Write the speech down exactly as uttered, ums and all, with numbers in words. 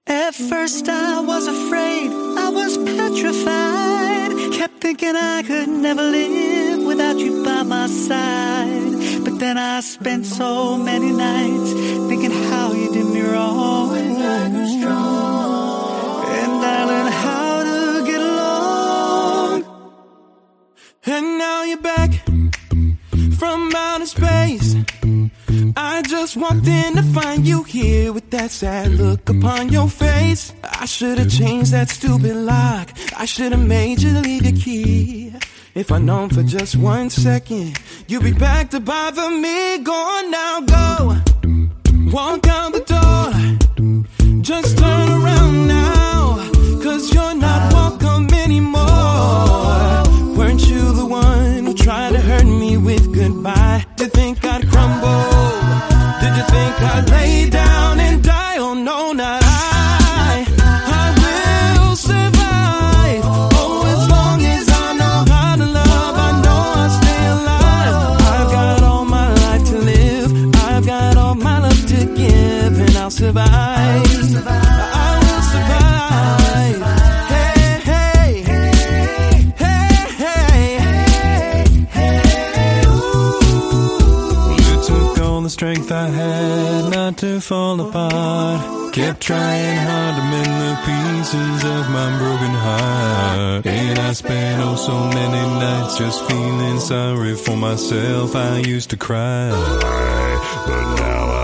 At first I was afraid, I was petrified. Kept thinking I could never live without you by my side. But then I spent so many nights thinking how you did me wrong. And I learned how to get along. And now you're back from outer space. I just walked in to find you here with that sad look upon your face. I should have changed that stupid lock. I should have made you leave your key. If I'd known for just one second you'd be back to bother me. Go on now, go. Walk out the door. Just turn around now, cause you're not welcome anymore. Weren't you the one who tried to hurt me with goodbye? Did you think I'd crumble? Did you think I'd lay down and die? Oh no, not I. I will survive. Oh, as long as I know how to love, I know I'll stay alive. I've got all my life to live. I've got all my love to give, and I'll survive. I will survive. I will survive. Hey, hey, hey, hey, hey, hey, ooh. You took all the strength I had not to fall apart. Kept trying hard to mend the pieces of my broken heart. And I spent oh so many nights just feeling sorry for myself. I used to cry, but now I